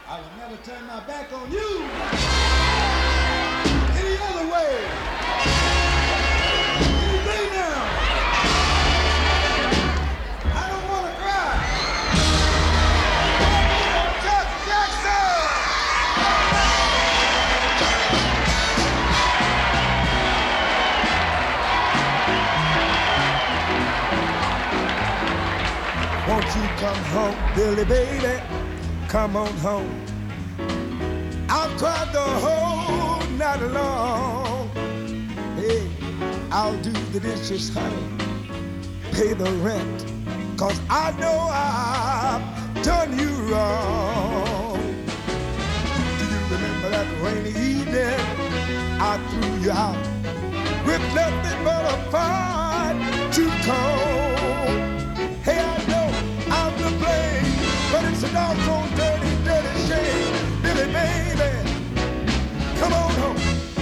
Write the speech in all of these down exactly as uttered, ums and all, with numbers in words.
I will never turn my back on you any other way. Anything now. I don't want to cry. Chuck Jackson. Won't you come home, Billy, baby? Come on home. I'll cry the whole night long. Hey, I'll do the dishes, honey, pay the rent, 'cause I know I've done you wrong. Do you remember that rainy evening I threw you out with nothing but a fight too cold? Hey, I know I'm to blame, but it's a doggone dirty, dirty shame. Billy, baby, come on home.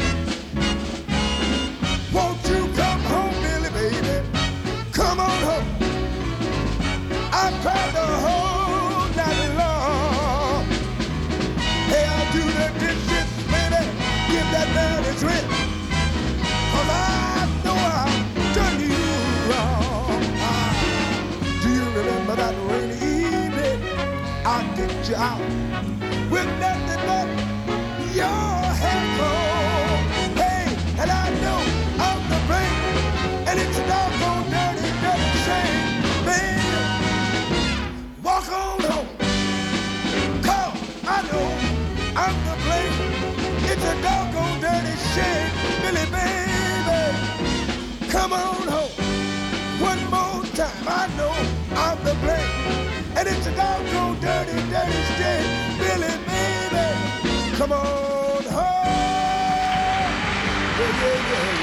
Won't you come home, Billy, baby? Come on home. I cried the whole night long. Hey, I'll do the dishes, baby, give that man his rent, 'cause I know I've done you wrong. Ah, do you remember that rainy evening I kicked you out with nothing but your hair cold? Hey, and I know I'm the blame, and it's a doggone dirty, dirty shame. Baby, walk on home. Come, I know I'm the blame. It's a doggone dirty shame. Billy, baby, come on home. One more time, I know I'm the blame, and it's a doggone dirty, dirty shame. Billy, baby, come on home. Yeah, yeah, yeah.